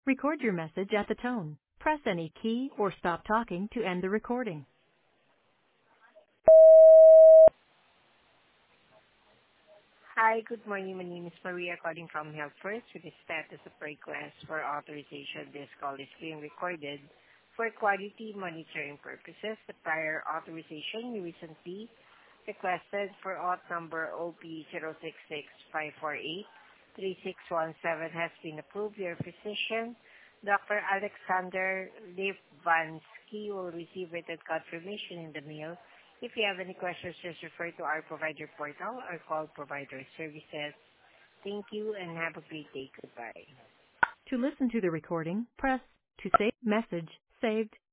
Record your message at the tone. Press any key or stop talking to end the recording. Hi, good morning. My name is Maria calling from Health First with the status of request for authorization. This call is being recorded for quality monitoring purposes. The prior authorization you recently requested for auth number OP0665483617 has been approved. Your physician, Dr. Alexander Livansky, will receive written confirmation in the mail. If you have any questions, just refer to our provider portal or call provider services. Thank you and have a great day. Goodbye. To listen to the recording, press to save message saved.